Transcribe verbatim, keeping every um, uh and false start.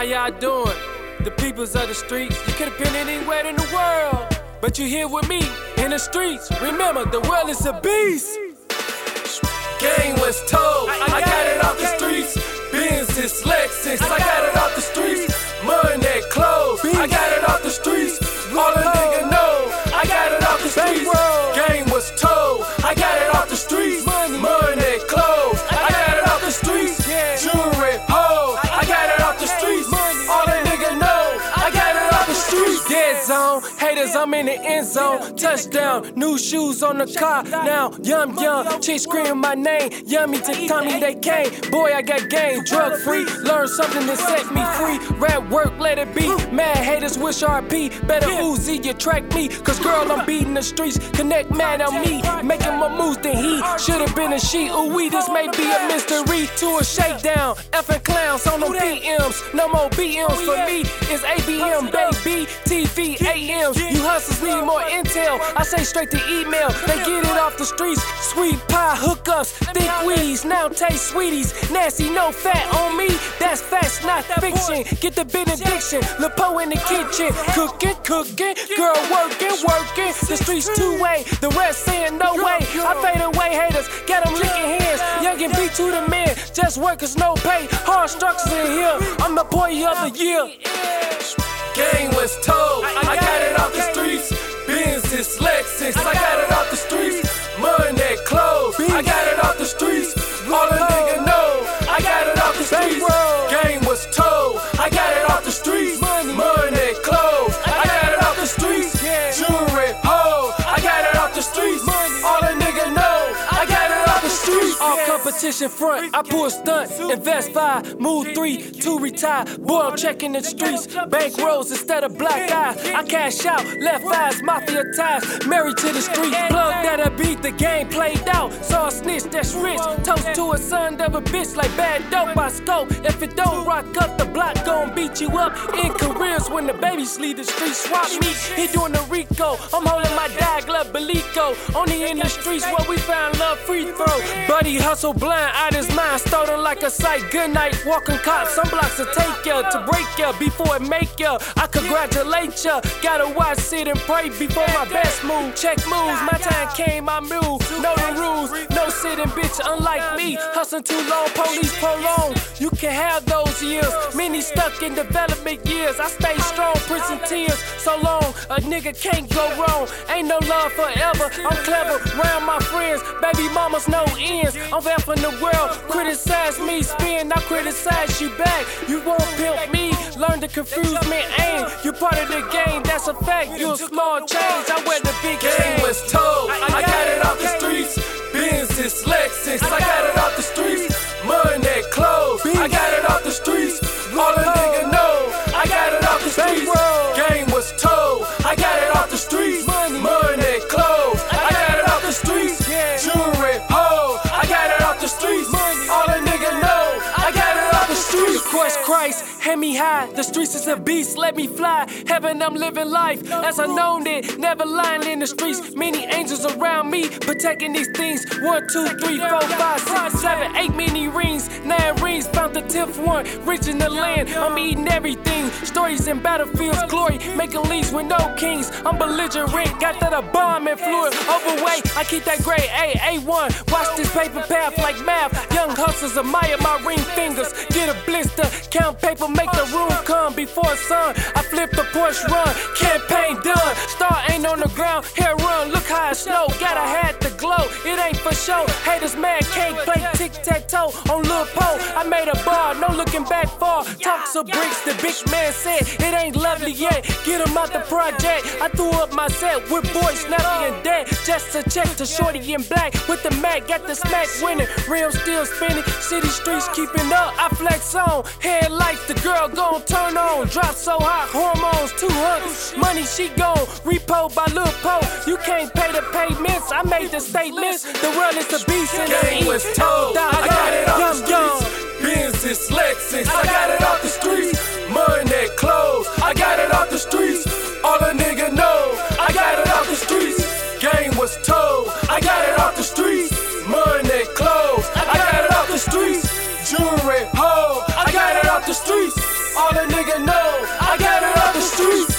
y'all doing? The peoples of the streets. You could have been anywhere in the world, but you here with me in the streets. Remember, the world is a beast. Game was told, I got it off the streets. Benz is Lexus, I got it off the streets. Money, clothes, I got it off the streets. All a nigga know, I got it off the streets. Game was told, I got it off the streets. Money, clothes, I got it off the streets. Jewelry, hoes, I got it off the streets. All a nigga know, I got it off the streets. Dead zone, haters, I'm in the end zone. Touchdown, new shoes on the car. Now, yum yum, chicks scream my name. Yummy to Tommy, they came. Boy, I got game, drug free. Learn something to set me free. Rap work, let it be. Mad haters wish R P. Better Uzi, you track me. Cause girl, I'm beating the streets. Connect mad on me. Making more moves than he. Should've been a she. Ooh, we, this may be a mystery. To a shakedown. Effing clowns on them B Ms. No more B Ms for me. It's A B M, baby. T V, A Ms. You hustlers need more intel. I say straight to email. They get it off the streets. Sweet pie, hookups, thick weeds. Now taste sweeties. Nasty, no fat on me. That's facts, not fiction. Get the benediction. Lepo in the kitchen. Cooking, cooking. Girl working, working. The streets two way. The rest saying no way. I fade away haters. Got them licking hands. Young and B to the man. Just workers, no pay. Hard structures in here. I'm the boy of the year. Game was told, I got it off the streets. Benz is Lexus, I got it off the streets. Money, clothes, I got it off the streets. All a nigga know, I got it off the streets. Game was told, I got it off the streets. Money, clothes, I got it off the streets. Jewelry, hoes, I got it off the streets. All a nigga know, I got it off the streets. All competition front, I pull a stunt, invest five, move three, two retire. Boy, I'm checking the streets, bank rolls instead of black eyes. I cash out, left eyes, mafia ties, married to the street. Plug that'll beat the game played out. Saw a snitch that's rich, toast to a son of a bitch like bad dope I scope. If it don't rock up, the block gon' beat you up. In careers when the babies leave the street, swap me. He doing the Rico, I'm holding my dog love Belico. Only in the streets where we found love free throw. Buddy hustle blind, out his mind, stolen like a sight. Good night, walking cops, some blocks to take ya, to break ya before it make ya. I congratulate ya, gotta watch, sit and pray before my best move. Check moves, my time came, I move. Know the rules, no sitting bitch, unlike me. Hustling too long, police prolong. You can have those years, many stuck in development years. I stay strong, prison tears, so long, a nigga can't go wrong. Ain't no love forever, I'm clever, round my friends. Baby mamas, no ends. I'm there from the world, criticize me, spin, I criticize you back. You won't pimp me, learn to confuse me, aim. You part of the game, that's a fact. You a small change, I wear the big chain. Game was told, I got it off the streets. Benz is Lexus, I got it off the streets. Money, clothes, I got it off the streets. All a nigga know, I got it off the streets. Game was told, I got it off the streets. Money, clothes, I got it off the streets. Jewelry, hoes, I got it off the streets. All a nigga know, I got it off the streets. Of course, Christ, hand me high. The streets is a beast, let me fly. Heaven, I'm living life as I known it. Never lying in the streets. Many angels around me, protecting these things. One, two, three, four, five, six, seven, eight many rings. Nine rings, found the tenth one. Rich in the land, I'm eating everything. Stories in battlefields, glory, making leagues with no kings. I'm belligerent, got that a bomb and fluid. Overweight, I keep that grade A, A one. Watch this paper path like math. Young hustlers admire my ring fingers. Get a blister, count paper, make the room come before sun. I flip the Porsche run, campaign done. Star ain't on the ground, hair run, look how it snow. Gotta have the glow, it ain't for show. Haters mad, can't play tic-tac-toe on Lil Po. I made a bar, no looking back far. Talks of bricks, the big man said, it ain't lovely yet. Get him out the project. I threw up my set with boys snappy and dead. Just to check to shorty in black with the Mac, got the smack winning. Rims still spinning, city streets keeping up. I flex on, headlights, the girl gon' turn on. Drop so hot, hormones, two hundred. Money she gon' repo by Lil Po. You can't pay the payments, I made the statements. The world is a beast in the Game was told, I got it off the streets. Benz is Lexus, I got it off the streets. Money, clothes, I got it off the streets. All a nigga know, I got it off the streets. Game was told, I got it off the streets. Money, clothes, I got it off the streets. Jewelry, hoes, I got it off the streets. All a nigga know, I got it off the streets.